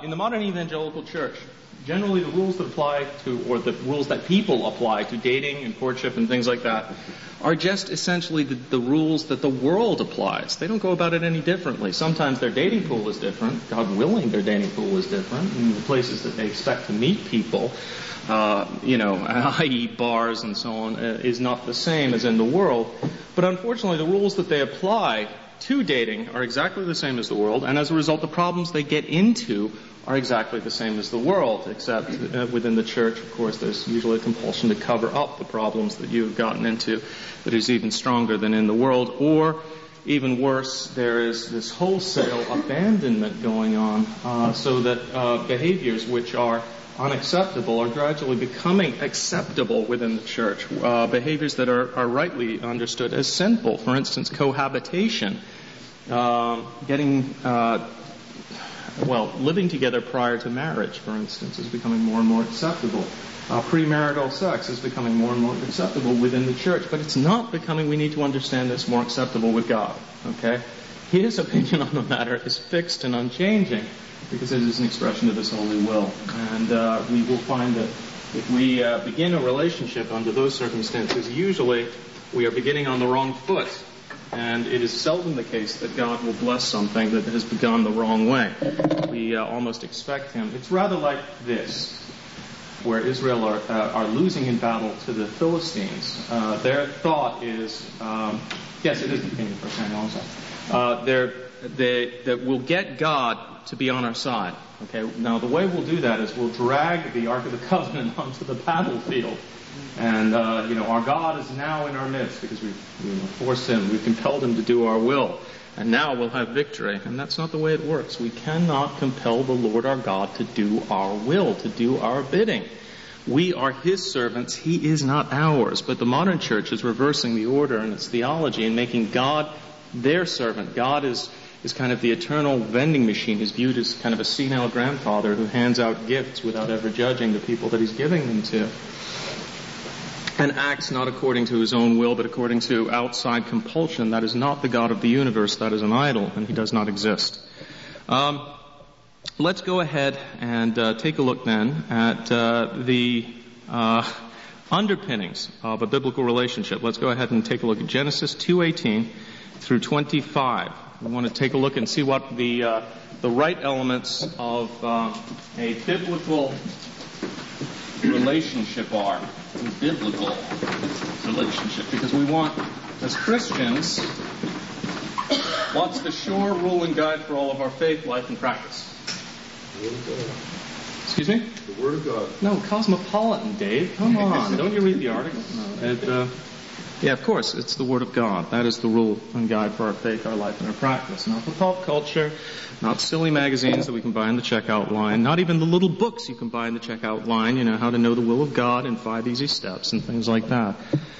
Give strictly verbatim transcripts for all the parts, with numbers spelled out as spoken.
In the modern evangelical church, generally the rules that apply to, or the rules that people apply to dating and courtship and things like that, are just essentially the, the rules that the world applies. They don't go about it any differently. Sometimes their dating pool is different. God willing, their dating pool is different. And the places that they expect to meet people, uh, you know, that is bars and so on, uh, is not the same as in the world. But unfortunately, the rules that they apply to dating are exactly the same as the world, and as a result, the problems they get into are exactly the same as the world, except uh, within the church, of course, there's usually a compulsion to cover up the problems that you've gotten into that is even stronger than in the world. Or, even worse, there is this wholesale abandonment going on, uh, so that uh, behaviors which are unacceptable are gradually becoming acceptable within the church. Uh, behaviors that are, are rightly understood as sinful. For instance, cohabitation, uh, getting... Uh, Well, living together prior to marriage, for instance, is becoming more and more acceptable. Uh, premarital sex is becoming more and more acceptable within the church, but it's not becoming, we need to understand this, more acceptable with God, okay? His opinion on the matter is fixed and unchanging because it is an expression of His holy will. And uh, we will find that if we uh, begin a relationship under those circumstances, usually we are beginning on the wrong foot. And it is seldom the case that God will bless something that has begun the wrong way. We uh, almost expect Him. It's rather like this, where Israel are, uh, are losing in battle to the Philistines. Uh, their thought is, um, yes, it is the beginning of First Samuel also. Uh, they're, they, that we'll get God to be on our side. Okay. Now the way we'll do that is we'll drag the Ark of the Covenant onto the battlefield. And, uh, you know, our God is now in our midst because we've you know, forced Him, we've compelled Him to do our will. And now we'll have victory. And that's not the way it works. We cannot compel the Lord our God to do our will, to do our bidding. We are His servants. He is not ours. But the modern church is reversing the order in its theology and making God their servant. God is, is kind of the eternal vending machine. He's viewed as kind of a senile grandfather who hands out gifts without ever judging the people that He's giving them to. And acts not according to His own will, but according to outside compulsion. That is not the God of the universe. That is an idol, and He does not exist. Um, let's go ahead and uh, take a look then at uh, the uh, underpinnings of a biblical relationship. Let's go ahead and take a look at Genesis two eighteen through twenty-five. We want to take a look and see what the uh, the right elements of uh, a biblical relationship are. Biblical relationship, because we want, as Christians, what's the sure rule and guide for all of our faith, life, and practice? The Word of God. Excuse me? The Word of God. No, Cosmopolitan, Dave. Come on. Don't you read the article? No. It, uh, yeah, of course, it's the Word of God. That is the rule and guide for our faith, our life, and our practice. Not the pop culture, not silly magazines that we can buy in the checkout line, not even the little books you can buy in the checkout line, you know, how to know the will of God in five easy steps and things like that.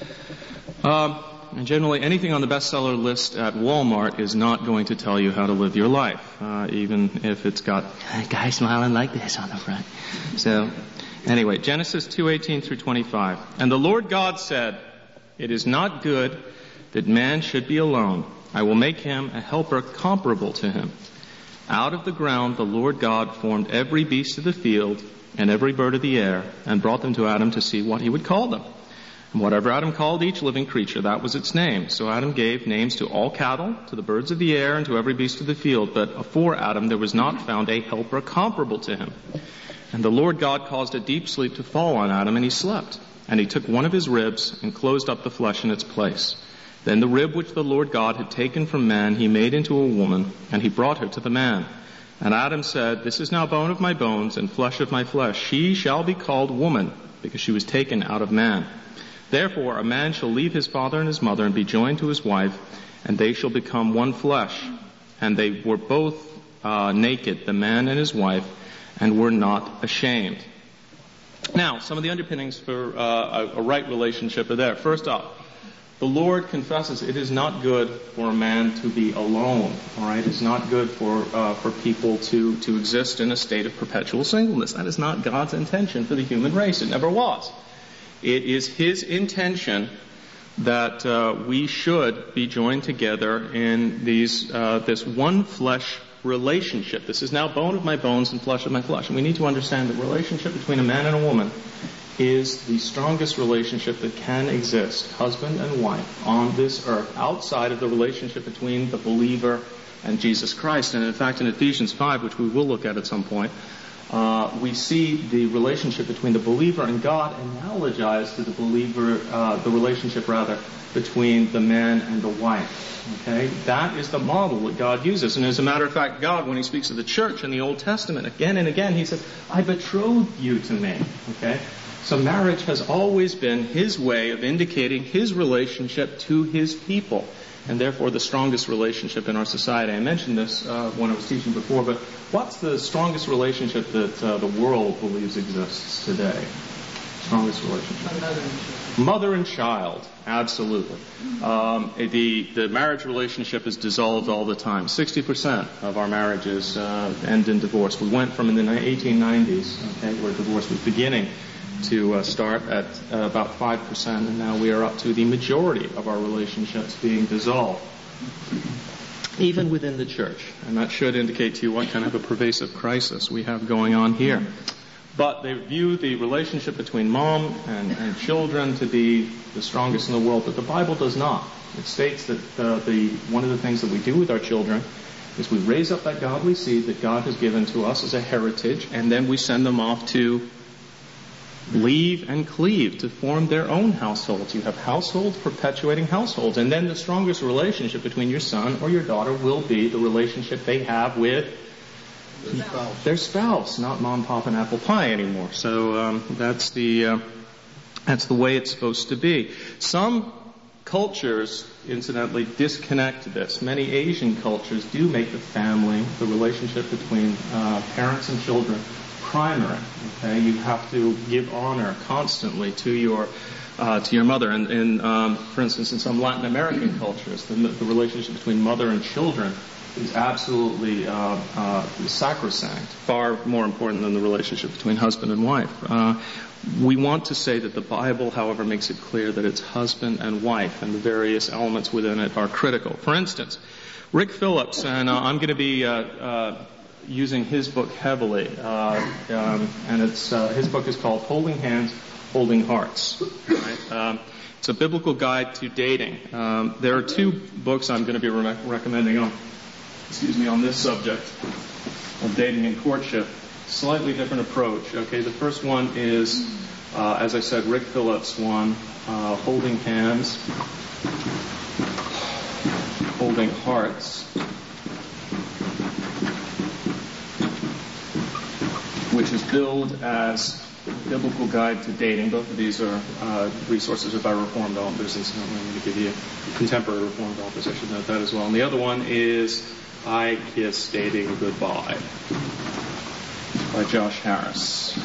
Um, and generally, anything on the bestseller list at Walmart is not going to tell you how to live your life, uh, even if it's got a guy smiling like this on the front. So, anyway, Genesis two eighteen through twenty-five. And the Lord God said, "It is not good that man should be alone. I will make him a helper comparable to him. Out of the ground the Lord God formed every beast of the field and every bird of the air and brought them to Adam to see what he would call them. And whatever Adam called each living creature, that was its name. So Adam gave names to all cattle, to the birds of the air, and to every beast of the field. But for Adam there was not found a helper comparable to him. And the Lord God caused a deep sleep to fall on Adam, and he slept. And he took one of his ribs and closed up the flesh in its place. Then the rib which the Lord God had taken from man he made into a woman, and he brought her to the man. And Adam said, This is now bone of my bones and flesh of my flesh. She shall be called woman, because she was taken out of man. Therefore a man shall leave his father and his mother and be joined to his wife, and they shall become one flesh. And they were both uh, naked, the man and his wife, and were not ashamed." Now, some of the underpinnings for uh, a, a right relationship are there. First off, the Lord confesses it is not good for a man to be alone. All right, it's not good for uh, for people to to exist in a state of perpetual singleness. That is not God's intention for the human race. It never was. It is His intention that uh, we should be joined together in these uh, this one flesh relationship. This is now bone of my bones and flesh of my flesh. And we need to understand that relationship between a man and a woman is the strongest relationship that can exist, husband and wife, on this earth, outside of the relationship between the believer and Jesus Christ. And in fact, in Ephesians five, which we will look at at some point, uh, we see the relationship between the believer and God analogized to the believer, uh, the relationship rather, between the man and the wife. Okay? That is the model that God uses. And as a matter of fact, God, when he speaks of the church in the Old Testament, again and again, he says, I betrothed you to me. Okay? So marriage has always been his way of indicating his relationship to his people, and therefore the strongest relationship in our society. I mentioned this uh, when I was teaching before, but what's the strongest relationship that uh, the world believes exists today? Strongest relationship? Mother and child. Mother and child, absolutely. Um, the the marriage relationship is dissolved all the time. sixty percent of our marriages uh, end in divorce. We went from in the eighteen nineties, okay, where divorce was beginning, to uh, start at uh, about five percent, and now we are up to the majority of our relationships being dissolved, even within the church. And that should indicate to you what kind of a pervasive crisis we have going on here. But they view the relationship between mom and, and children to be the strongest in the world, but the Bible does not. It states that uh, the one of the things that we do with our children is we raise up that godly seed that God has given to us as a heritage, and then we send them off to leave and cleave to form their own households. You have households perpetuating households, and then the strongest relationship between your son or your daughter will be the relationship they have with Their spouse. their spouse, not mom, pop, and apple pie anymore. So um, that's the uh, that's the way it's supposed to be. Some cultures, incidentally, disconnect this. Many Asian cultures do make the family, the relationship between uh, parents and children, primary. Okay, you have to give honor constantly to your uh, to your mother. And, and um, for instance, in some Latin American cultures, the, the relationship between mother and children is absolutely uh, uh, sacrosanct, far more important than the relationship between husband and wife. Uh, we want to say that the Bible, however, makes it clear that it's husband and wife, and the various elements within it are critical. For instance, Rick Phillips, and uh, I'm going to be uh, uh, using his book heavily, uh, um, and it's uh, his book is called Holding Hands, Holding Hearts. Right? Um, it's a biblical guide to dating. Um, there are two books I'm going to be re- recommending on excuse me, on this subject of dating and courtship. Slightly different approach. Okay, the first one is, uh, as I said, Rick Phillips' one, uh, Holding Hands, Holding Hearts, which is billed as Biblical Guide to Dating. Both of these are uh, resources by Reformed authors, and so I'm going to give you contemporary Reformed authors. I should note that as well. And the other one is I Kiss Dating Goodbye by Josh Harris.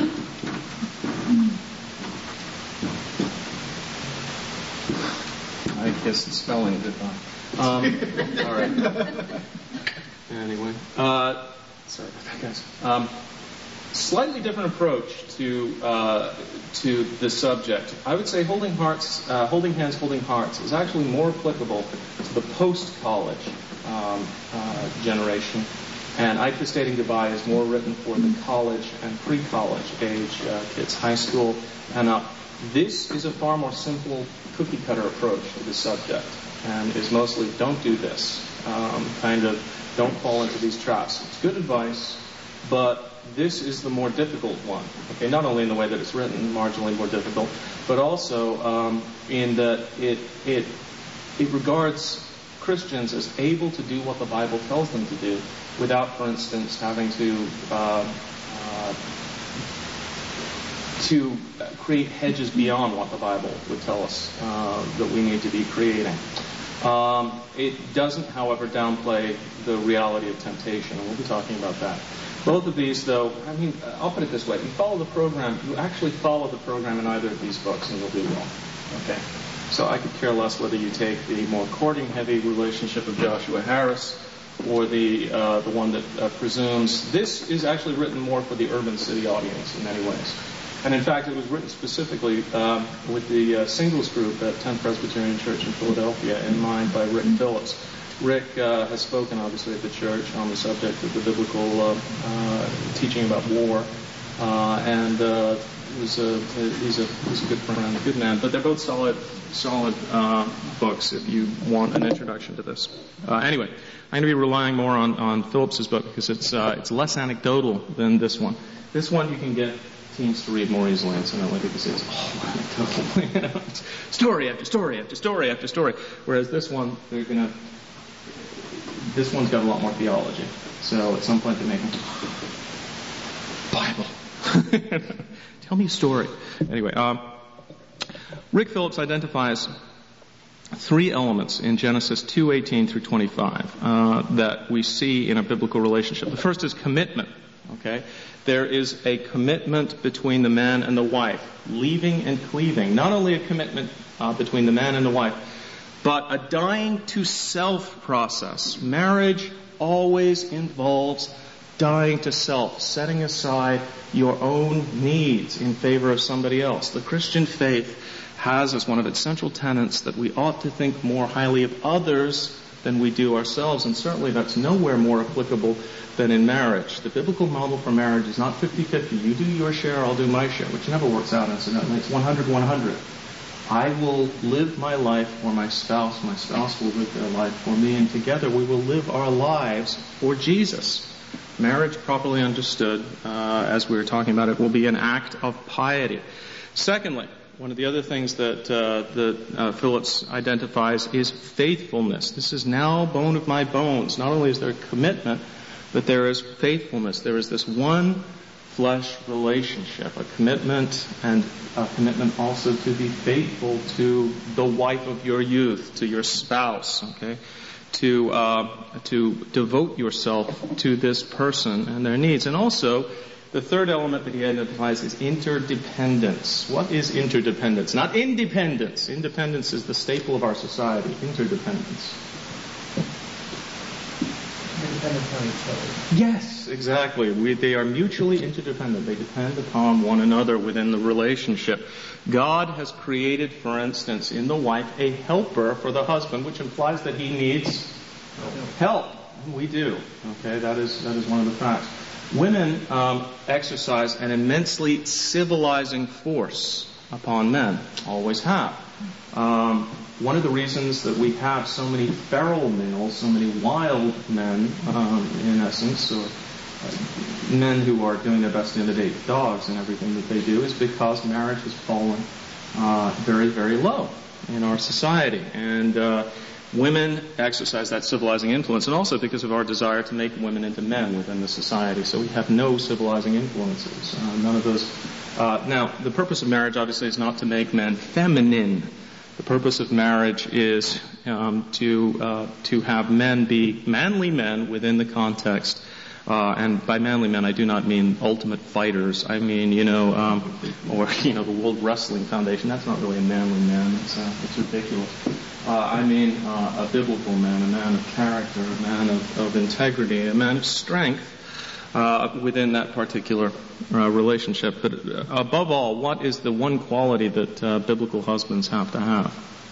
I Kiss Spelling Goodbye. Um, all right. Anyway, uh, sorry about that, guys. Um, slightly different approach to uh, to the subject. I would say Holding Hearts, uh, Holding Hands, Holding Hearts is actually more applicable to the post-college um, uh, generation, and I Kiss Dating Goodbye is more written for the college and pre-college age uh, kids, high school and up. This is a far more simple, cookie-cutter approach to the subject, and is mostly don't do this, um, kind of don't fall into these traps. It's good advice, but this is the more difficult one. Okay, not only in the way that it's written, marginally more difficult, but also um, in that it it it regards Christians as able to do what the Bible tells them to do, without, for instance, having to uh, uh, to create hedges beyond what the Bible would tell us uh, that we need to be creating. Um, it doesn't, however, downplay the reality of temptation, and we'll be talking about that. Both of these, though, I mean, I'll put it this way. If you follow the program, you actually follow the program in either of these books, and you'll do well. Okay? So I could care less whether you take the more courting-heavy relationship of Joshua Harris or the uh, the one that uh, presumes. This is actually written more for the urban city audience in many ways. And in fact, it was written specifically um, with the uh, singles group at tenth Presbyterian Church in Philadelphia in mind by Rick Phillips. Rick uh, has spoken, obviously, at the church on the subject of the biblical uh, uh, teaching about war, uh, and uh, he's a he's a he's a good friend, a good man. But they're both solid solid uh, books if you want an introduction to this. Uh, anyway, I'm going to be relying more on on Phillips's book because it's uh, it's less anecdotal than this one. This one you can get teens to read more easily, incidentally, because it's all anecdotal. You know, it's story after story after story after story. Whereas this one, they're gonna. This one's got a lot more theology. So at some point they make them, Bible. Tell me a story. Anyway, um, Rick Phillips identifies three elements in Genesis two eighteen through twenty-five uh, that we see in a biblical relationship. The first is commitment. Okay, there is a commitment between the man and the wife, leaving and cleaving. Not only a commitment uh, between the man and the wife, but a dying to self process. Marriage always involves dying to self, setting aside your own needs in favor of somebody else. The Christian faith has as one of its central tenets that we ought to think more highly of others than we do ourselves, and certainly that's nowhere more applicable than in marriage. The biblical model for marriage is not fifty-fifty. You do your share, I'll do my share, which never works out, incidentally. It's one hundred one hundred. I will live my life for my spouse, my spouse will live their life for me, and together we will live our lives for Jesus. Marriage, properly understood, uh, as we were talking about it, will be an act of piety. Secondly, one of the other things that, uh, that uh, Phillips identifies is faithfulness. This is now bone of my bones. Not only is there commitment, but there is faithfulness. There is this one flesh relationship, a commitment, and a commitment also to be faithful to the wife of your youth, to your spouse, okay? To uh, to devote yourself to this person and their needs. And also, the third element that he identifies is interdependence. What is interdependence? Not independence. Independence is the staple of our society. Interdependence. Independent on each other. Yes, exactly. We, they are mutually interdependent. They depend upon one another within the relationship. God has created, for instance, in the wife, a helper for the husband, which implies that he needs help. We do. Okay, that is that is one of the facts. Women um, exercise an immensely civilizing force upon men. Always have. Um, one of the reasons that we have so many feral males, so many wild men, um, in essence, or uh, men who are doing their best to imitate dogs and everything that they do, is because marriage has fallen uh, very, very low in our society. And uh, women exercise that civilizing influence, and also because of our desire to make women into men within the society. So we have no civilizing influences, uh, none of those. Uh, now, the purpose of marriage, obviously, is not to make men feminine. The purpose of marriage is um, to uh, to have men be manly men within the context. Uh, and by manly men, I do not mean ultimate fighters. I mean, you know, um, or you know, the World Wrestling Foundation. That's not really a manly man. It's uh, it's ridiculous. Uh, I mean, uh, a biblical man, a man of character, a man of, of integrity, a man of strength uh, within that particular uh, relationship. But uh, above all, what is the one quality that uh, biblical husbands have to have?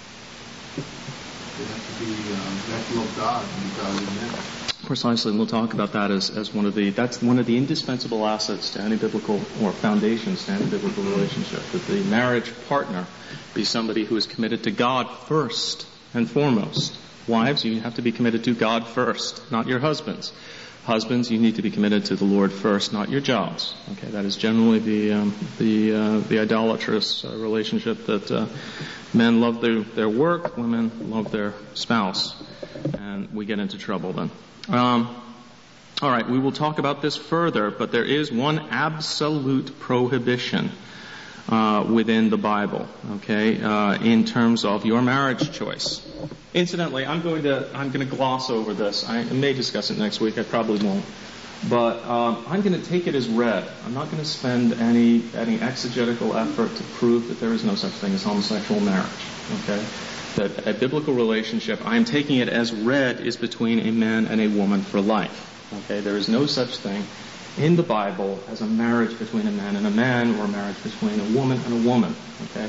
They have to be, um, they have to love God and godly men. Precisely, and we'll talk about that as, as one of the, that's one of the indispensable assets to any biblical, or foundations to any biblical relationship, that the marriage partner be somebody who is committed to God first and foremost. Wives, you have to be committed to God first, not your husbands. Husbands, you need to be committed to the Lord first, not your jobs. Okay, that is generally the um, the uh, the idolatrous uh, relationship that uh, men love their, their work, women love their spouse, and we get into trouble then. Um, all right, we will talk about this further, but there is one absolute prohibition uh, within the Bible, okay, uh, in terms of your marriage choice. Incidentally, I'm going to I'm going to gloss over this. I may discuss it next week. I probably won't, but um, I'm going to take it as read. I'm not going to spend any any exegetical effort to prove that there is no such thing as homosexual marriage. Okay. That a biblical relationship, I'm taking it as read, is between a man and a woman for life. Okay, there is no such thing in the Bible as a marriage between a man and a man, or a marriage between a woman and a woman. Okay,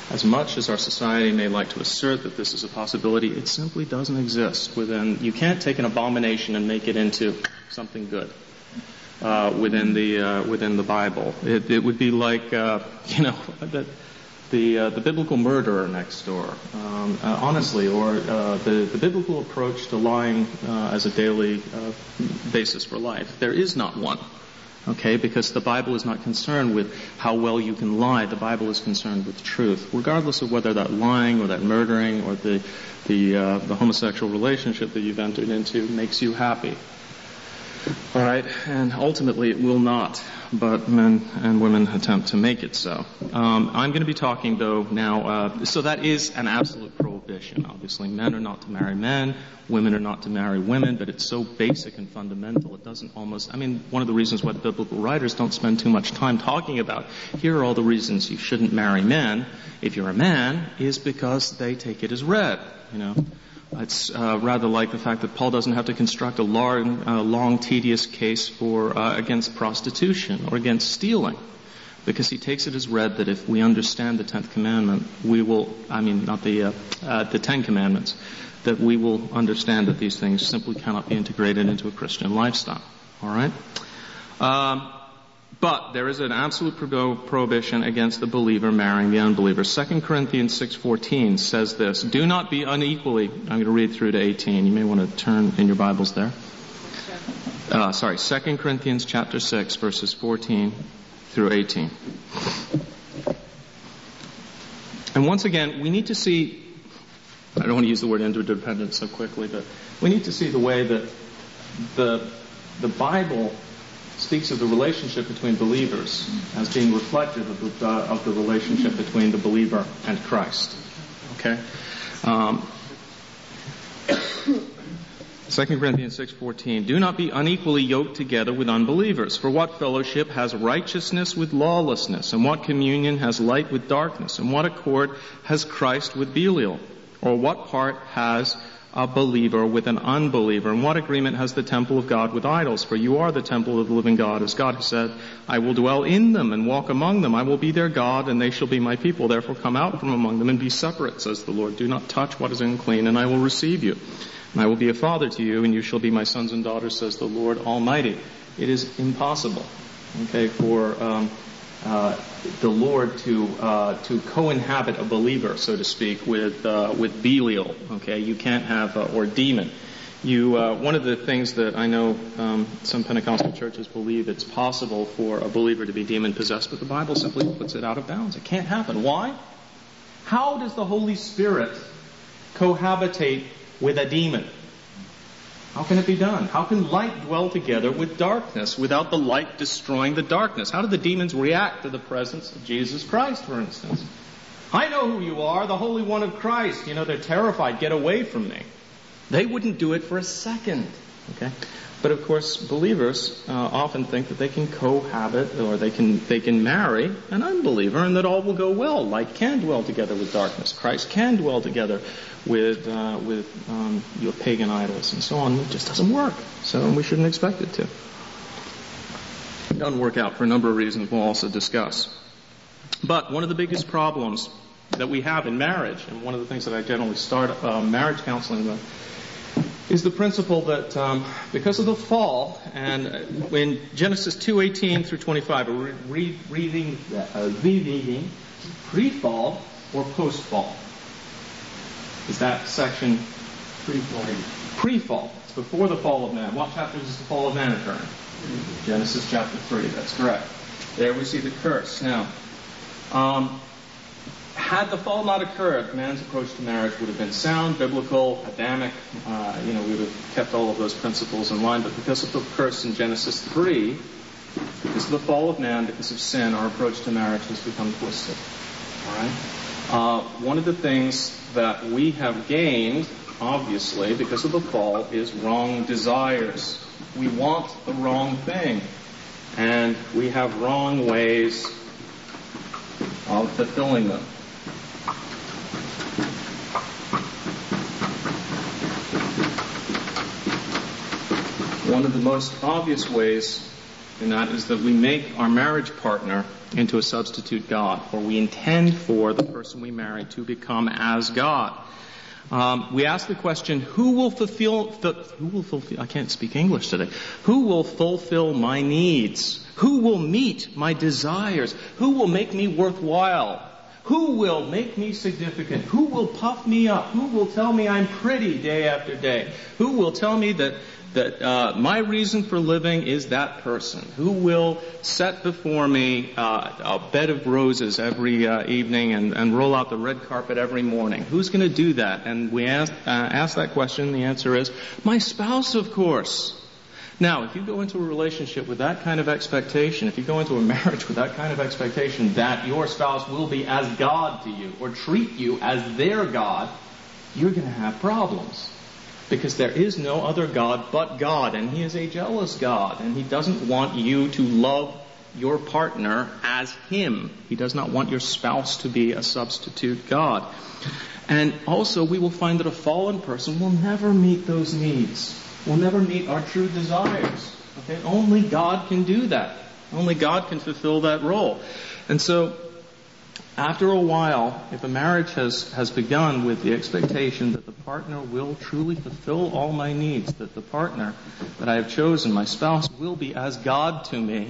As much as our society may like to assert that this is a possibility, it simply doesn't exist within. You can't take an abomination and make it into something good uh, within the uh, within the Bible. It, it would be like uh, you know the the, uh, the biblical murderer next door, um, uh, honestly, or uh, the the biblical approach to lying uh, as a daily uh, basis for life. There is not one. Okay, because the Bible is not concerned with how well you can lie. The Bible is concerned with truth, regardless of whether that lying or that murdering or the the uh, the homosexual relationship that you've entered into makes you happy. All right, and ultimately it will not, but men and women attempt to make it so. Um, I'm going to be talking, though, now, uh, so that is an absolute prohibition. Obviously, men are not to marry men, women are not to marry women, but it's so basic and fundamental, it doesn't almost, I mean, one of the reasons why the biblical writers don't spend too much time talking about, here are all the reasons you shouldn't marry men, if you're a man, is because they take it as read, you know. It's uh, rather like the fact that Paul doesn't have to construct a long, uh, long tedious case for uh, against prostitution or against stealing, because he takes it as read that if we understand the tenth commandment, we will, I mean, not the uh, uh, the Ten Commandments, that we will understand that these things simply cannot be integrated into a Christian lifestyle. All right? Um, But there is an absolute pro- prohibition against the believer marrying the unbeliever. Second Corinthians six fourteen says this, do not be unequally, I'm going to read through to eighteen. You may want to turn in your Bibles there. Uh, sorry, Second Corinthians chapter six, verses fourteen through eighteen. And once again, we need to see, I don't want to use the word interdependence so quickly, but we need to see the way that the the Bible speaks of the relationship between believers as being reflective of the, uh, of the relationship between the believer and Christ. Okay? Um, Second Corinthians six fourteen, do not be unequally yoked together with unbelievers. For what fellowship has righteousness with lawlessness? And what communion has light with darkness? And what accord has Christ with Belial? Or what part has a believer with an unbeliever? And what agreement has the temple of God with idols? For you are the temple of the living God. As God has said, I will dwell in them and walk among them. I will be their God, and they shall be my people. Therefore come out from among them and be separate, says the Lord. Do not touch what is unclean, and I will receive you. And I will be a father to you, and you shall be my sons and daughters, says the Lord Almighty. It is impossible, okay, for um, uh, the Lord to uh, to co-inhabit a believer, so to speak, with uh, with Belial. Okay, you can't have uh, or demon. You uh, one of the things that I know um, some Pentecostal churches believe it's possible for a believer to be demon possessed, but the Bible simply puts it out of bounds. It can't happen. Why? How does the Holy Spirit cohabitate with a demon? How can it be done? How can light dwell together with darkness without the light destroying the darkness? How do the demons react to the presence of Jesus Christ, for instance? I know who you are, the Holy One of Christ. You know, they're terrified. Get away from me. They wouldn't do it for a second. Okay? But of course, believers uh, often think that they can cohabit or they can they can marry an unbeliever and that all will go well. Light can dwell together with darkness. Christ can dwell together with uh, with um, your pagan idols and so on. It just doesn't work. So we shouldn't expect it to. It doesn't work out for a number of reasons we'll also discuss. But one of the biggest problems that we have in marriage, and one of the things that I generally start uh, marriage counseling with, is the principle that um, because of the fall, and in Genesis two eighteen through twenty-five, we're re- reading, uh, reading pre-fall or post-fall. Is that section pre-fall? Pre-fall. It's before the fall of man. What chapter does the fall of man occur in? Genesis chapter three. That's correct. There we see the curse. Now, um, had the fall not occurred, man's approach to marriage would have been sound, biblical, Adamic. Uh, you know, we would have kept all of those principles in line. But because of the curse in Genesis three, because of the fall of man, because of sin, our approach to marriage has become twisted. All right. Uh, one of the things that we have gained, obviously, because of the fall, is wrong desires. We want the wrong thing, and we have wrong ways of fulfilling them. One of the most obvious ways and that is that we make our marriage partner into a substitute God, or we intend for the person we marry to become as God. Um, we ask the question, who will fulfill, who will fulfill, I can't speak English today, who will fulfill my needs? Who will meet my desires? Who will make me worthwhile? Who will make me significant? Who will puff me up? Who will tell me I'm pretty day after day? Who will tell me that that uh, my reason for living is that person? Who will set before me uh, a bed of roses every uh, evening and, and roll out the red carpet every morning? Who's going to do that? And we ask, uh, ask that question. The answer is, my spouse, of course. Now, if you go into a relationship with that kind of expectation, if you go into a marriage with that kind of expectation that your spouse will be as God to you or treat you as their God, you're going to have problems. Because there is no other God but God, and He is a jealous God, and He doesn't want you to love your partner as Him. He does not want your spouse to be a substitute God. And also, we will find that a fallen person will never meet those needs, will never meet our true desires. Okay? Only God can do that. Only God can fulfill that role. And so, after a while, if a marriage has, has begun with the expectation that the partner will truly fulfill all my needs, that the partner that I have chosen, my spouse, will be as God to me,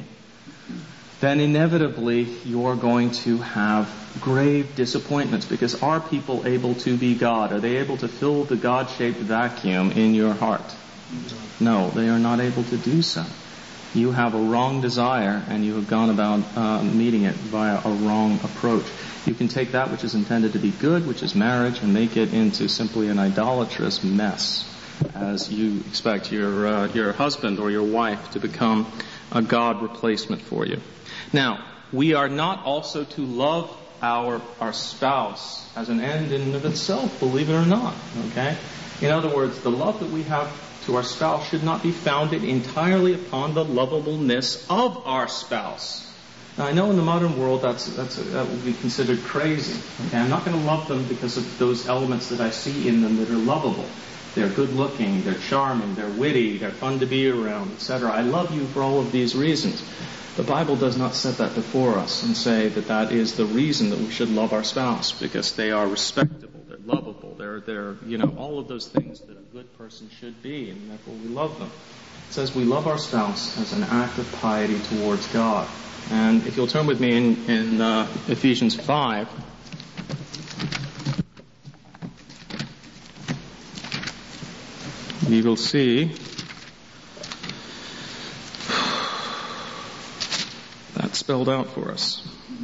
then inevitably you're going to have grave disappointments, because are people able to be God? Are they able to fill the God-shaped vacuum in your heart? No, they are not able to do so. You have a wrong desire, and you have gone about uh, meeting it via a wrong approach. You can take that which is intended to be good, which is marriage, and make it into simply an idolatrous mess, as you expect your uh, your husband or your wife to become a God replacement for you. Now, we are not also to love our our spouse as an end in and of itself, believe it or not. Okay? In other words, the love that we have to our spouse should not be founded entirely upon the lovableness of our spouse. Now, I know in the modern world that's, that's that would be considered crazy. Okay? I'm not going to love them because of those elements that I see in them that are lovable. They're good-looking, they're charming, they're witty, they're fun to be around, et cetera. I love you for all of these reasons. The Bible does not set that before us and say that that is the reason that we should love our spouse, because they are respectable, they're lovable, they're, they're, you know, all of those things that a good person should be, and therefore we love them. It says we love our spouse as an act of piety towards God. And if you'll turn with me in, in uh, Ephesians five, we will see that's spelled out for us.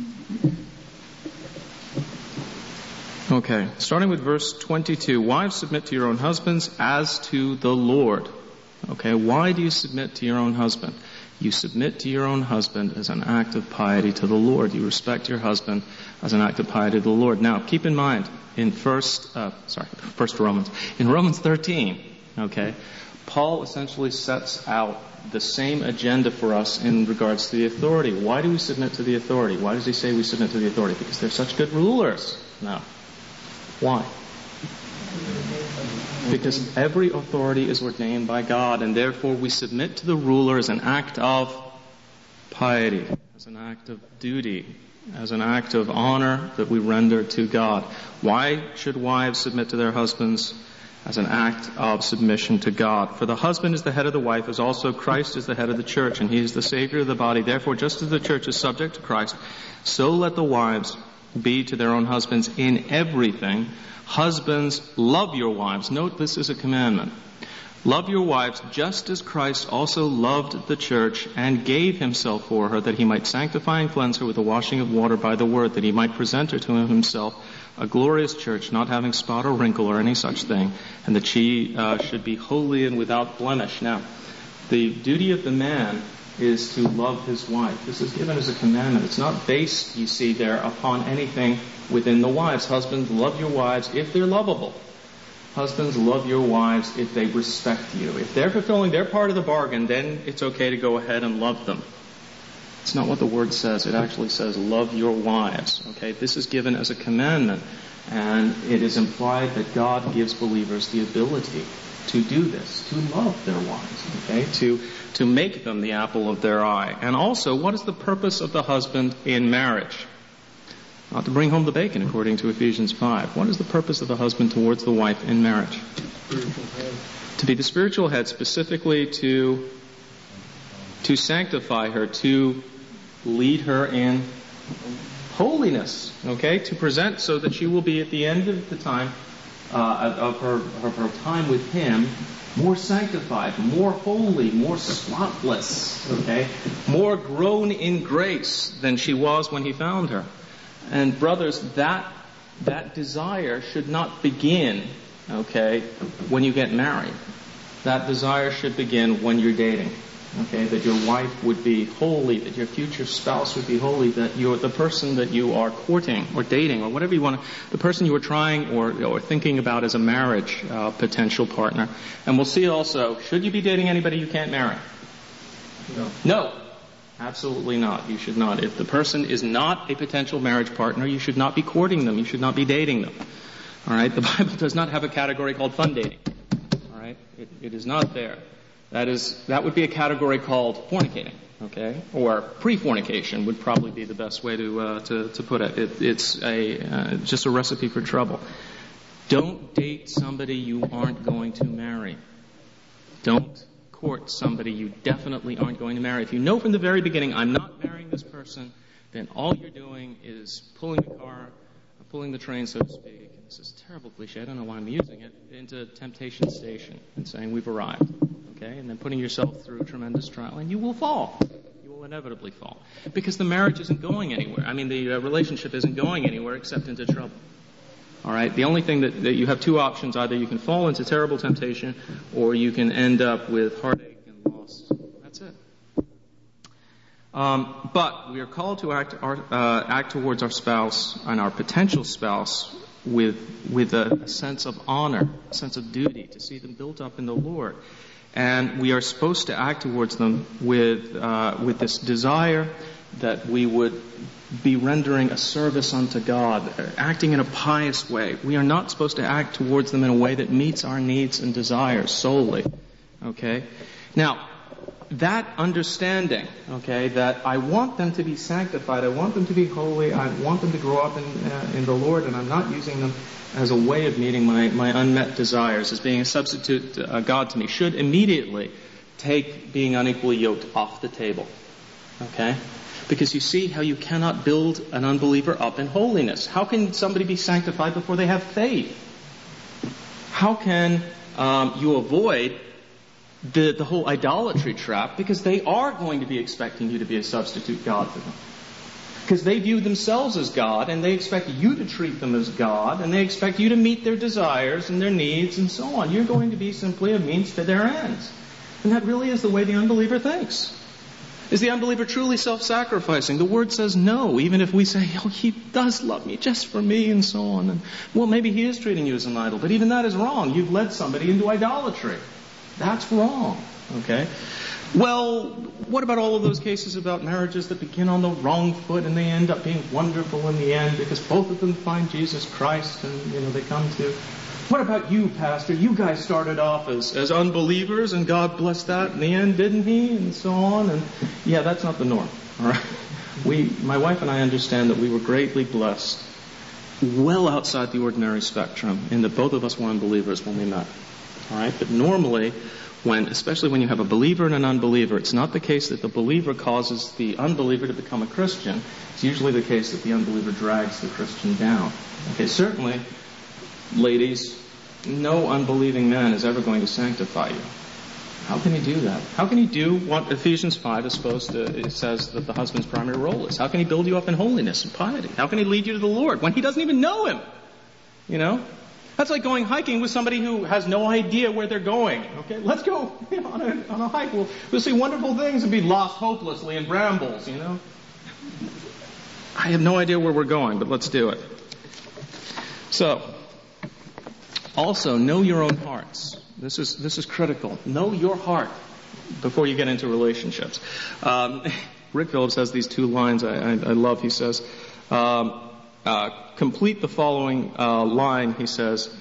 Okay, starting with verse twenty-two. Wives, submit to your own husbands as to the Lord. Okay, why do you submit to your own husband? You submit to your own husband as an act of piety to the Lord. You respect your husband as an act of piety to the Lord. Now, keep in mind, in first, uh, sorry, first Romans, in Romans thirteen, okay, Paul essentially sets out the same agenda for us in regards to the authority. Why do we submit to the authority? Why does he say we submit to the authority? Because they're such good rulers. No. Why? Because every authority is ordained by God, and therefore we submit to the ruler as an act of piety, as an act of duty, as an act of honor that we render to God. Why should wives submit to their husbands? As an act of submission to God. For the husband is the head of the wife, as also Christ is the head of the church, and he is the Savior of the body. Therefore, just as the church is subject to Christ, so let the wives be to their own husbands in everything. Husbands, love your wives. Note, this is a commandment. Love your wives just as Christ also loved the church and gave himself for her, that he might sanctify and cleanse her with the washing of water by the word, that he might present her to himself a glorious church, not having spot or wrinkle or any such thing, and that she uh, should be holy and without blemish. Now, the duty of the man is to love his wife. This is given as a commandment. It's not based, you see there, upon anything within the wives. Husbands, love your wives if they're lovable. Husbands, love your wives if they respect you. If they're fulfilling their part of the bargain, then it's okay to go ahead and love them. It's not what the word says. It actually says, love your wives. Okay, this is given as a commandment, and it is implied that God gives believers the ability to do this, to love their wives, okay, to to make them the apple of their eye. And also, what is the purpose of the husband in marriage? Not to bring home the bacon, according to Ephesians five. What is the purpose of the husband towards the wife in marriage? Spiritual head. To be the spiritual head, specifically to to sanctify her, to lead her in holiness, okay, to present so that she will be at the end of the time uh, of her of her time with him more sanctified, more holy, more spotless, okay, more grown in grace than she was when he found her. And brothers, that that desire should not begin, okay, when you get married. That desire should begin when you're dating. Okay, that your wife would be holy, that your future spouse would be holy, that you're the person that you are courting or dating or whatever you want to, the person you are trying or, or thinking about as a marriage uh, potential partner. And we'll see also, should you be dating anybody you can't marry? No. No, absolutely not. You should not. If the person is not a potential marriage partner, you should not be courting them. You should not be dating them. All right, the Bible does not have a category called fun dating. All right, it, it is not there. That is, that would be a category called fornicating, okay? Or pre-fornication would probably be the best way to uh, to, to put it. it it's a uh, just a recipe for trouble. Don't date somebody you aren't going to marry. Don't court somebody you definitely aren't going to marry. If you know from the very beginning, I'm not marrying this person, then all you're doing is pulling the car, pulling the train, so to speak. This is a terrible cliche. I don't know why I'm using it. Into temptation station and saying we've arrived. Okay, and then putting yourself through tremendous trial, and you will fall. You will inevitably fall. Because the marriage isn't going anywhere. I mean, the uh, relationship isn't going anywhere except into trouble. All right? The only thing that, that you have two options. Either you can fall into terrible temptation, or you can end up with heartache and loss. That's it. Um, but we are called to act, our, uh, act towards our spouse and our potential spouse with, with a, a sense of honor, a sense of duty, to see them built up in the Lord. And we are supposed to act towards them with uh, with this desire that we would be rendering a service unto God, acting in a pious way. We are not supposed to act towards them in a way that meets our needs and desires solely. Okay? Now, that understanding, okay, that I want them to be sanctified, I want them to be holy, I want them to grow up in, uh, in the Lord, and I'm not using them as a way of meeting my, my unmet desires, as being a substitute uh, God to me, should immediately take being unequally yoked off the table. Okay? Because you see how you cannot build an unbeliever up in holiness. How can somebody be sanctified before they have faith? How can um, you avoid the, the whole idolatry trap? Because they are going to be expecting you to be a substitute God for them. Because they view themselves as God, and they expect you to treat them as God, and they expect you to meet their desires and their needs and so on. You're going to be simply a means to their ends. And that really is the way the unbeliever thinks. Is the unbeliever truly self-sacrificing? The Word says no, even if we say, oh, he does love me just for me and so on. And, well, maybe he is treating you as an idol, but even that is wrong. You've led somebody into idolatry. That's wrong. Okay? Well, what about all of those cases about marriages that begin on the wrong foot and they end up being wonderful in the end because both of them find Jesus Christ and, you know, they come to... What about you, Pastor? You guys started off as, as unbelievers and God blessed that in the end, didn't He? And so on. And yeah, that's not the norm. All right? We, my wife and I understand that we were greatly blessed well outside the ordinary spectrum in that both of us were unbelievers when we met. All right? But normally... When, especially when you have a believer and an unbeliever, it's not the case that the believer causes the unbeliever to become a Christian. It's usually the case that the unbeliever drags the Christian down. Okay, certainly, ladies, no unbelieving man is ever going to sanctify you. How can he do that? How can he do what Ephesians five is supposed to, it says that the husband's primary role is? How can he build you up in holiness and piety? How can he lead you to the Lord when he doesn't even know Him? You know? That's like going hiking with somebody who has no idea where they're going. Okay, let's go on a, on a hike. We'll, we'll see wonderful things and be lost hopelessly in brambles, you know. I have no idea where we're going, but let's do it. So, also, know your own hearts. This is this is critical. Know your heart before you get into relationships. Um, Rick Phillips has these two lines I, I, I love. He says... Um, Uh, complete the following uh, line, he says,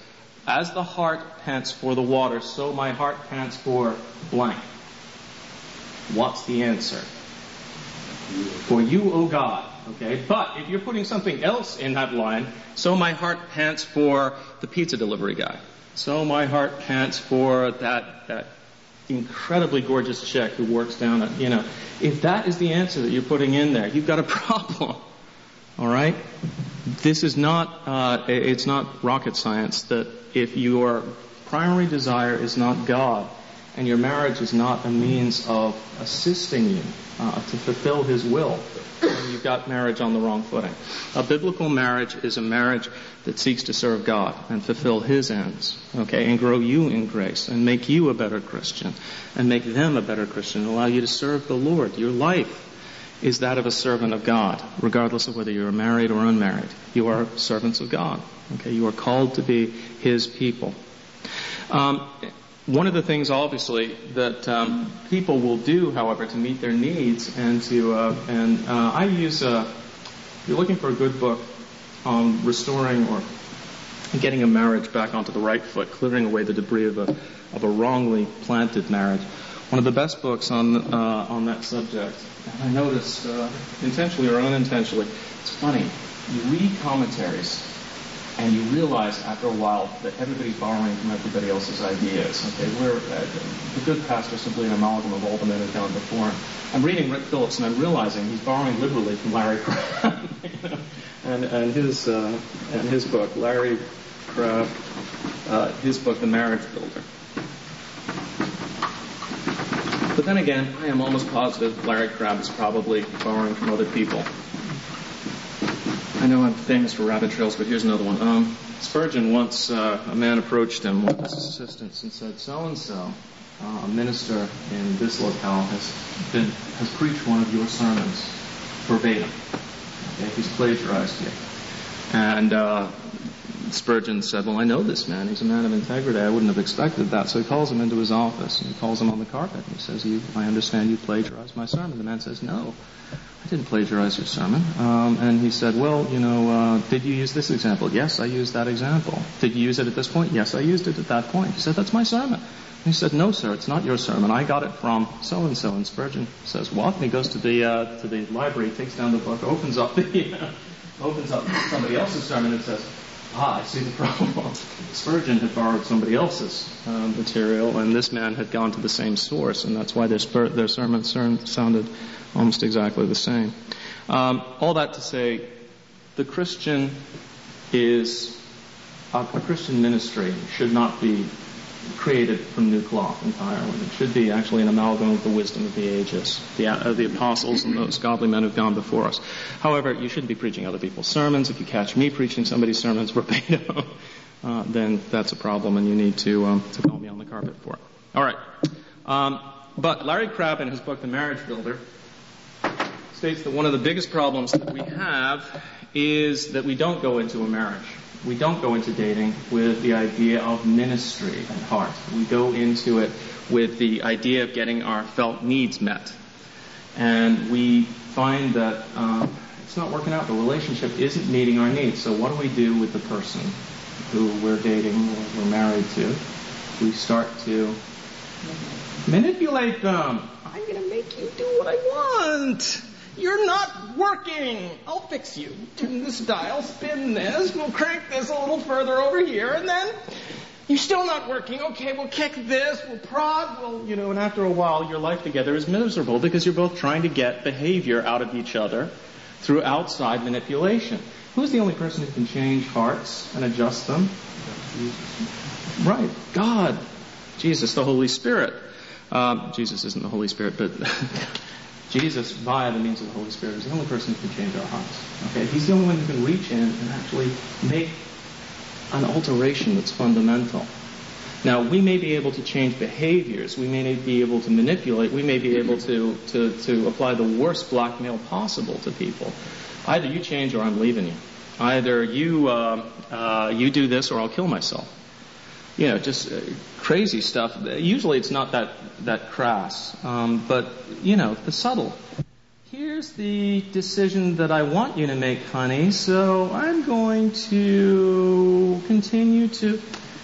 As the heart pants for the water, so my heart pants for blank. What's the answer? For you, O God. Okay, but if you're putting something else in that line, so my heart pants for the pizza delivery guy. So my heart pants for that that incredibly gorgeous chick who works down at, you know, if that is the answer that you're putting in there, you've got a problem. All right? This is not, uh, it's not rocket science that if your primary desire is not God and your marriage is not a means of assisting you uh, to fulfill His will, then you've got marriage on the wrong footing. A biblical marriage is a marriage that seeks to serve God and fulfill His ends, okay, and grow you in grace and make you a better Christian and make them a better Christian and allow you to serve the Lord. Your life is that of a servant of God, regardless of whether you are married or unmarried. You are servants of God, okay? You are called to be His people. Um, One of the things, obviously, that um, people will do, however, to meet their needs and to, uh, and uh, I use, uh, if you're looking for a good book on restoring or getting a marriage back onto the right foot, clearing away the debris of a, of a wrongly planted marriage, one of the best books on, uh, on that subject, and I noticed, uh, intentionally or unintentionally, it's funny, you read commentaries, and you realize after a while that everybody's borrowing from everybody else's ideas. Okay, we're uh, the good pastor simply an amalgam of all the men who've gone before him. I'm reading Rick Phillips and I'm realizing he's borrowing liberally from Larry Crabb, you know, and and his uh, and his book, Larry Crabb, uh, his book, The Marriage Builder. But then again, I am almost positive Larry Crabb is probably borrowing from other people. I know I'm famous for rabbit trails, but here's another one. Um, Spurgeon once, uh, a man approached him with his assistants and said, so-and-so, uh, a minister in this locale has been, has preached one of your sermons verbatim. Okay, he's plagiarized you. And uh, Spurgeon said, well, I know this man. He's a man of integrity. I wouldn't have expected that. So he calls him into his office, and he calls him on the carpet, and he says, you, I understand you plagiarized my sermon. The man says, no. I didn't plagiarize your sermon. Um, and he said, well, you know, uh, did you use this example? Yes, I used that example. Did you use it at this point? Yes, I used it at that point. He said, that's my sermon. And he said, no, sir, it's not your sermon. I got it from so-and-so. And Spurgeon says, what? And he goes to the uh, to the library, takes down the book, opens up the uh, opens up somebody else's sermon and says, ah, I see the problem. Spurgeon had borrowed somebody else's uh, material, and this man had gone to the same source, and that's why their, spur- their sermon sounded almost exactly the same. Um, all that to say, the Christian is, a, a Christian ministry should not be created from new cloth entirely. It should be actually an amalgam of the wisdom of the ages, the, uh, the apostles and those godly men who've gone before us. However, you shouldn't be preaching other people's sermons. If you catch me preaching somebody's sermons verbatim, uh, then that's a problem, and you need to um, to call me on the carpet for it. All right. Um, but Larry Crabb, in his book, The Marriage Builder, states that one of the biggest problems that we have is that we don't go into a marriage. We don't go into dating with the idea of ministry at heart. We go into it with the idea of getting our felt needs met. And we find that uh, it's not working out. The relationship isn't meeting our needs. So what do we do with the person who we're dating or we're married to? We start to manipulate them. I'm going to make you do what I want. You're not working. I'll fix you. Turn this dial, spin this, we'll crank this a little further over here, and then you're still not working. Okay, we'll kick this, we'll prod, we'll, you know, and after a while your life together is miserable because you're both trying to get behavior out of each other through outside manipulation. Who's the only person who can change hearts and adjust them? Right, God. Jesus, the Holy Spirit. Um, Jesus isn't the Holy Spirit, but Jesus, via the means of the Holy Spirit, is the only person who can change our hearts. Okay, He's the only one who can reach in and actually make an alteration that's fundamental. Now, we may be able to change behaviors. We may be able to manipulate. We may be able to to, to apply the worst blackmail possible to people. Either you change or I'm leaving you. Either you uh, uh, you do this or I'll kill myself. You know, just uh, crazy stuff. Usually it's not that, that crass, um, but, you know, the subtle. Here's the decision that I want you to make, honey, so I'm going to continue to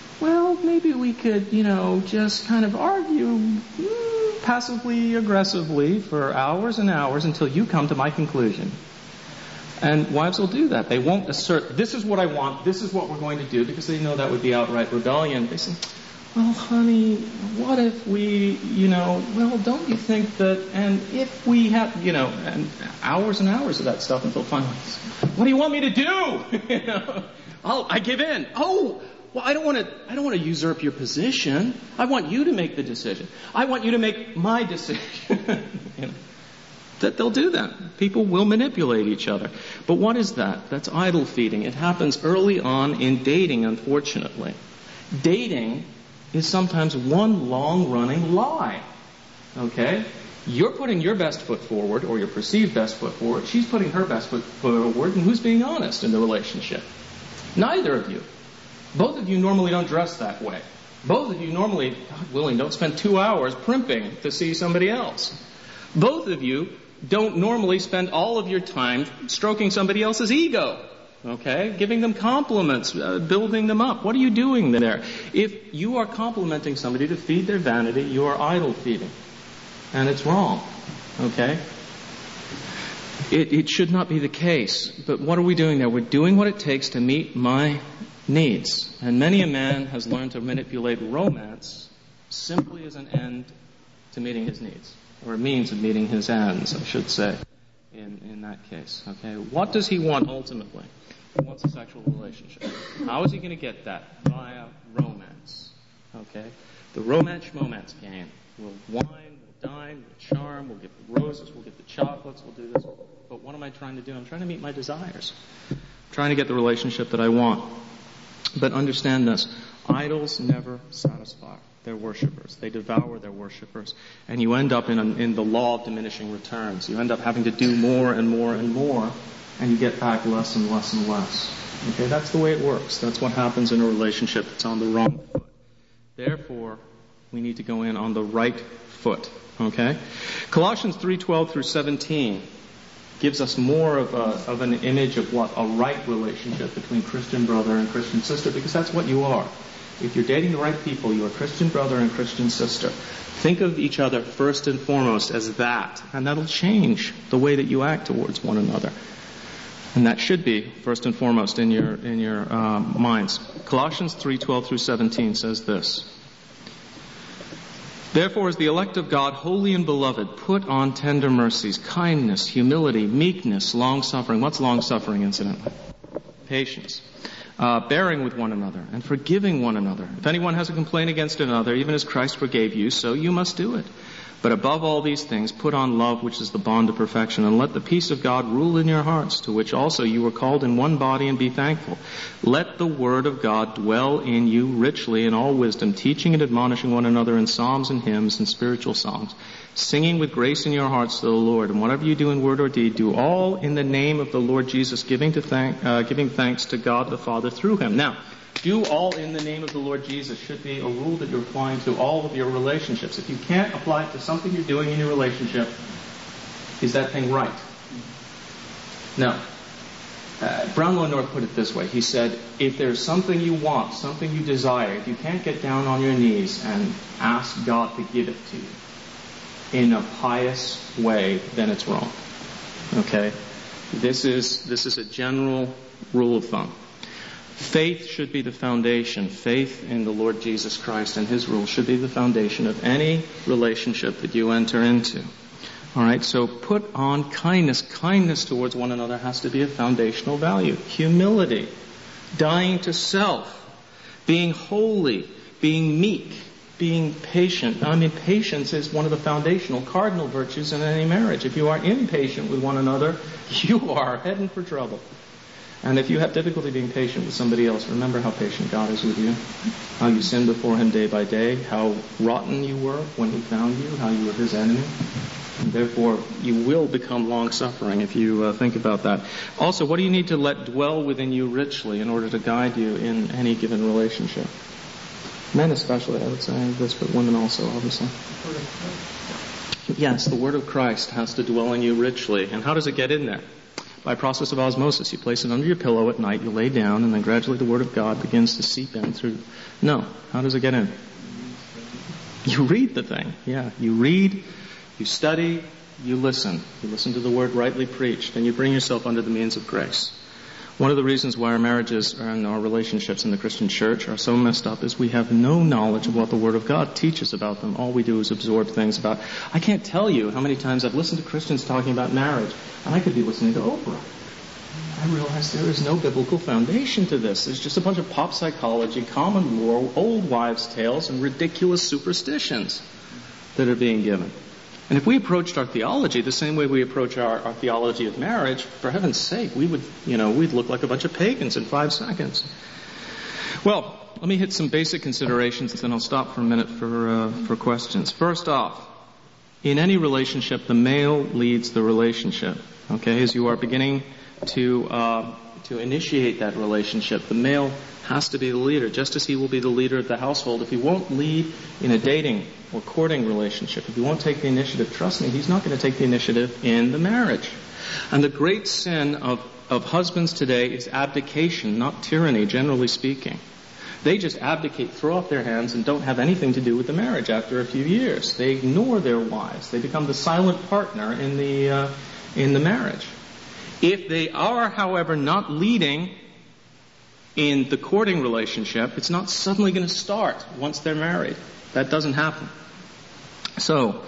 well, maybe we could, you know, just kind of argue mm, passively, aggressively for hours and hours until you come to my conclusion. And wives will do that. They won't assert, this is what I want, this is what we're going to do, because they know that would be outright rebellion. They say, well, honey, what if we, you know, well, don't you think that, and if we have, you know, and hours and hours of that stuff until finally, what do you want me to do? you know, I'll, I give in. Oh, well, I don't want to, I don't want to usurp your position. I want you to make the decision. I want you to make my decision. you know, that they'll do that. People will manipulate each other. But what is that? That's idol feeding. It happens early on in dating, unfortunately. Dating is sometimes one long-running lie. Okay? You're putting your best foot forward, or your perceived best foot forward. She's putting her best foot forward, and who's being honest in the relationship? Neither of you. Both of you normally don't dress that way. Both of you normally, God willing, don't spend two hours primping to see somebody else. Both of you don't normally spend all of your time stroking somebody else's ego. Okay? Giving them compliments, uh, building them up. What are you doing there? If you are complimenting somebody to feed their vanity, you are idol feeding. And it's wrong. Okay? It, it should not be the case. But what are we doing there? We're doing what it takes to meet my needs. And many a man has learned to manipulate romance simply as an end to meeting his needs. Or a means of meeting his ends, I should say, in, in that case. Okay? What does he want ultimately? He wants a sexual relationship. How is he going to get that? Via romance. Okay? The romance-momance game. We'll wine, we'll dine, we'll charm, we'll get the roses, we'll get the chocolates, we'll do this. But what am I trying to do? I'm trying to meet my desires. I'm trying to get the relationship that I want. But understand this. Idols never satisfy their worshippers. They devour their worshippers. And you end up in, a, in the law of diminishing returns. You end up having to do more and more and more, and you get back less and less and less. Okay, that's the way it works. That's what happens in a relationship that's on the wrong foot. Therefore, we need to go in on the right foot. Okay? Colossians three twelve through seventeen gives us more of, a, of an image of what a right relationship between Christian brother and Christian sister, because that's what you are. If you're dating the right people, you're a Christian brother and Christian sister. Think of each other first and foremost as that, and that'll change the way that you act towards one another. And that should be first and foremost in your in your uh, minds. Colossians three twelve through seventeen says this. Therefore, as the elect of God, holy and beloved, put on tender mercies, kindness, humility, meekness, long-suffering. What's long-suffering, incidentally? Patience. Uh, bearing with one another and forgiving one another. If anyone has a complaint against another, even as Christ forgave you, so you must do it. But above all these things, put on love, which is the bond of perfection, and let the peace of God rule in your hearts, to which also you were called in one body, and be thankful. Let the word of God dwell in you richly in all wisdom, teaching and admonishing one another in psalms and hymns and spiritual songs, singing with grace in your hearts to the Lord. And whatever you do in word or deed, do all in the name of the Lord Jesus, giving to thank, uh, giving thanks to God the Father through him. Now, do all in the name of the Lord Jesus should be a rule that you're applying to all of your relationships. If you can't apply it to something you're doing in your relationship, is that thing right? No. Uh, Brownlow North put it this way. He said, if there's something you want, something you desire, if you can't get down on your knees and ask God to give it to you in a pious way, then it's wrong. Okay? This is, this is a general rule of thumb. Faith should be the foundation. Faith in the Lord Jesus Christ and his rule should be the foundation of any relationship that you enter into. All right, so put on kindness. Kindness towards one another has to be a foundational value. Humility, dying to self, being holy, being meek, being patient. I mean, patience is one of the foundational cardinal virtues in any marriage. If you are impatient with one another, you are heading for trouble. And if you have difficulty being patient with somebody else, remember how patient God is with you. How you sinned before him day by day. How rotten you were when he found you. How you were his enemy. And therefore, you will become long-suffering if you uh, think about that. Also, what do you need to let dwell within you richly in order to guide you in any given relationship? Men especially, I would say this, but women also, obviously. Yes, the word of Christ has to dwell in you richly. And how does it get in there? by process of osmosis. You place it under your pillow at night, you lay down, and then gradually the Word of God begins to seep in through. No. How does it get in? You read the thing. Yeah. You read, you study, you listen. You listen to the Word rightly preached, and you bring yourself under the means of grace. One of the reasons why our marriages and our relationships in the Christian church are so messed up is we have no knowledge of what the Word of God teaches about them. All we do is absorb things about. I can't tell you how many times I've listened to Christians talking about marriage, and I could be listening to Oprah. I realize there is no biblical foundation to this. There's just a bunch of pop psychology, common lore, old wives' tales, and ridiculous superstitions that are being given. And if we approached our theology the same way we approach our, our theology of marriage, for heaven's sake, we would, you know, we'd look like a bunch of pagans in five seconds. Well, let me hit some basic considerations, and then I'll stop for a minute for uh, for questions. First off, in any relationship, the male leads the relationship. Okay, as you are beginning to uh, to initiate that relationship, the male has to be the leader, just as he will be the leader of the household. If he won't lead in a dating or courting relationship, if he won't take the initiative, trust me, he's not going to take the initiative in the marriage. And the great sin of, of husbands today is abdication, not tyranny, generally speaking. They just abdicate, throw up their hands, and don't have anything to do with the marriage after a few years. They ignore their wives. They become the silent partner in the uh, in the marriage. If they are, however, not leading in the courting relationship, it's not suddenly going to start once they're married. That doesn't happen. So,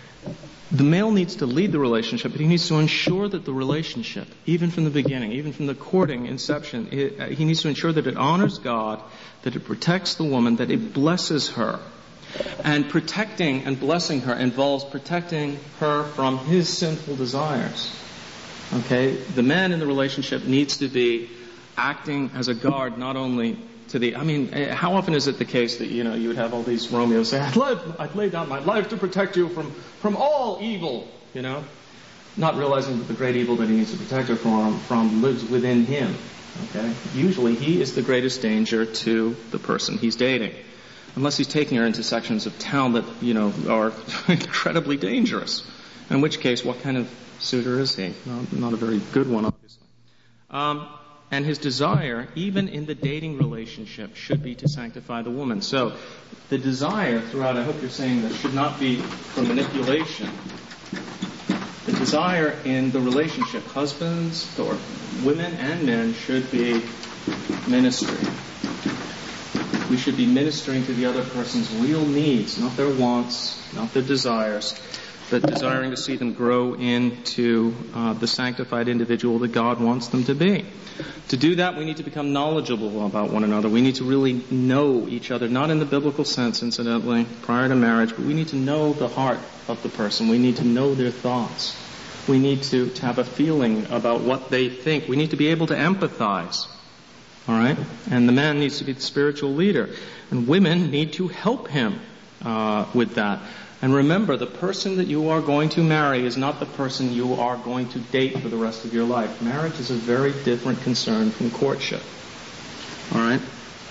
the male needs to lead the relationship, but he needs to ensure that the relationship, even from the beginning, even from the courting inception, it, he needs to ensure that it honors God, that it protects the woman, that it blesses her. And protecting and blessing her involves protecting her from his sinful desires. Okay? The man in the relationship needs to be acting as a guard not only to the, I mean, how often is it the case that, you know, you would have all these Romeos say, I'd, live, I'd lay down my life to protect you from, from all evil, you know, not realizing that the great evil that he needs to protect her from, from lives within him, okay? Usually he is the greatest danger to the person he's dating, unless he's taking her into sections of town that, you know, are incredibly dangerous, in which case, what kind of suitor is he? Not, not a very good one, obviously. Um, And his desire, even in the dating relationship, should be to sanctify the woman. So the desire throughout, I hope you're saying this, should not be for manipulation. The desire in the relationship, husbands or women and men, should be ministry. We should be ministering to the other person's real needs, not their wants, not their desires, but desiring to see them grow into uh, the sanctified individual that God wants them to be. To do that, we need to become knowledgeable about one another. We need to really know each other, not in the biblical sense, incidentally, prior to marriage, but we need to know the heart of the person. We need to know their thoughts. We need to, to have a feeling about what they think. We need to be able to empathize. All right? And the man needs to be the spiritual leader. And women need to help him uh, with that. And remember, the person that you are going to marry is not the person you are going to date for the rest of your life. Marriage is a very different concern from courtship. All right?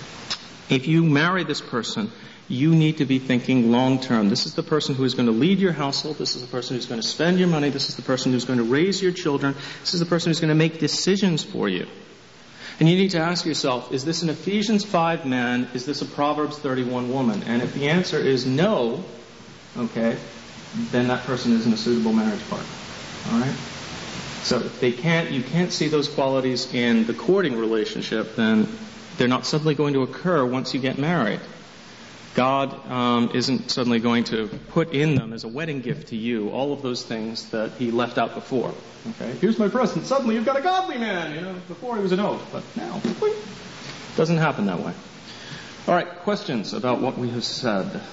If you marry this person, you need to be thinking long term. This is the person who is going to lead your household. This is the person who's going to spend your money. This is the person who's going to raise your children. This is the person who's going to make decisions for you. And you need to ask yourself, is this an Ephesians five man? Is this a Proverbs thirty-one woman? And if the answer is no, okay, then that person isn't a suitable marriage partner. All right? So if they can't, you can't see those qualities in the courting relationship, then they're not suddenly going to occur once you get married. God um, isn't suddenly going to put in them as a wedding gift to you all of those things that he left out before. Okay? Here's my present. Suddenly you've got a godly man. You know, before he was an oath, but now, it doesn't happen that way. All right, questions about what we have said.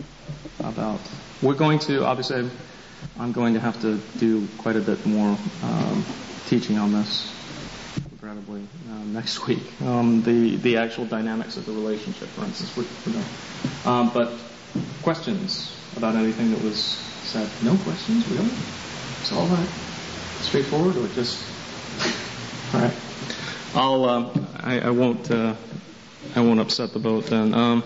About we're going to obviously I'm going to have to do quite a bit more um, teaching on this, regrettably, uh, next week. Um, the the actual dynamics of the relationship, for instance, we're, we're done. Um, but questions about anything that was said? No questions, really? It's all right, straightforward, or just all right? I'll um, I, I won't uh, I won't upset the boat then. Um,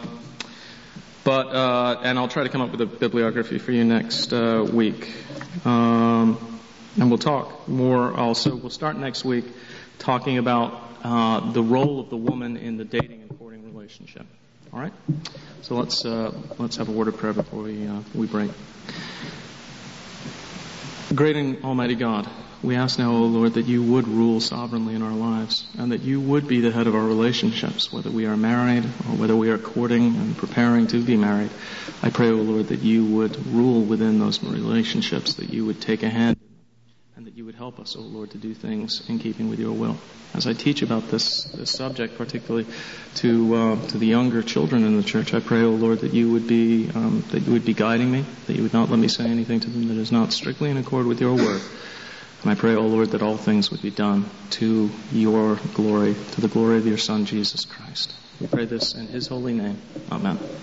But, uh, and I'll try to come up with a bibliography for you next uh, week. Um, And we'll talk more also. We'll start next week talking about uh, the role of the woman in the dating and courting relationship. All right? So let's uh, let's have a word of prayer before we uh, we break. Great and almighty God, we ask now, O Lord, that you would rule sovereignly in our lives and that you would be the head of our relationships, whether we are married or whether we are courting and preparing to be married. I pray, O Lord, that you would rule within those relationships, that you would take a hand and that you would help us, O Lord, to do things in keeping with your will. As I teach about this, this subject, particularly to uh, to the younger children in the church, I pray, O Lord, that you would be um, that you would be guiding me, that you would not let me say anything to them that is not strictly in accord with your word. And I pray, O Lord, that all things would be done to your glory, to the glory of your Son, Jesus Christ. We pray this in his holy name. Amen.